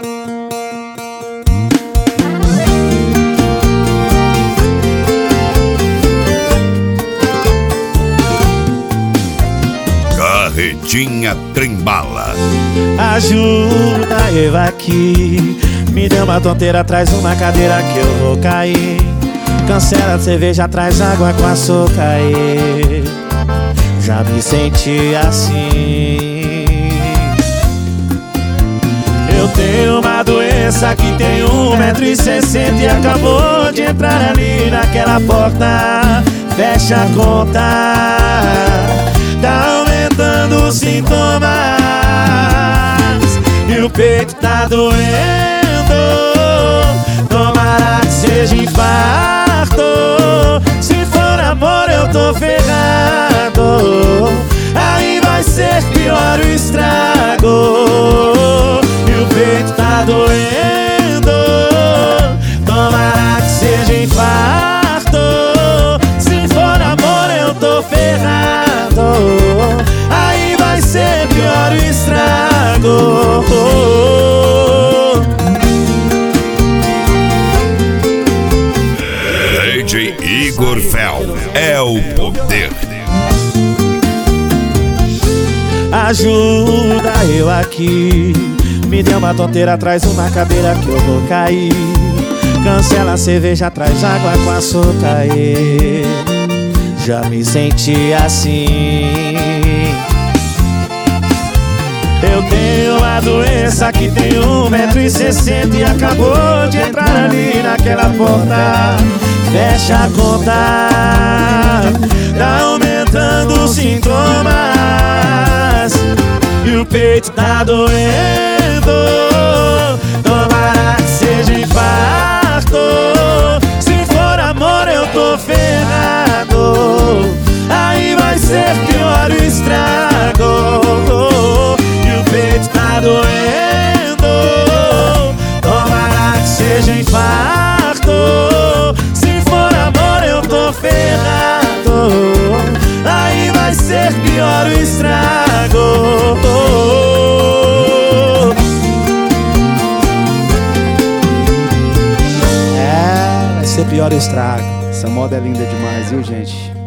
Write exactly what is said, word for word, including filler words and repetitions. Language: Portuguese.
Carretinha Trembala. Ajuda eu aqui, me deu uma tonteira, traz uma cadeira que eu vou cair. Cancela a cerveja, traz água com açúcar e já me senti assim. Eu tenho uma doença que tem um metro e sessenta e acabou de entrar ali naquela porta. Fecha a conta, tá aumentando os sintomas e o peito tá doendo. Tomara que seja infarto, se for amor eu tô ferrado. Aí vai ser pior o estrago e o peito tá doendo. Tomara que seja infarto, se for amor eu tô ferrado. Aí vai ser pior o estrago. D J Igor Fel é o poder. Ajuda eu aqui, me deu uma tonteira, traz uma cadeira que eu vou cair. Cancela a cerveja, traz água com açúcar e já me senti assim. Eu tenho uma doença que tem um metro e sessenta e acabou de entrar ali naquela porta. Fecha a conta, tá aumentando os sintomas e o peito tá doendo. Tomara que seja infarto, se for amor eu tô ferrado. Aí vai ser pior o estrago e o peito tá doendo. Tomara que seja infarto, se for amor eu tô ferrado. Aí vai ser pior o estrago. É, vai ser pior o estrago. Essa moda é linda demais, viu, gente?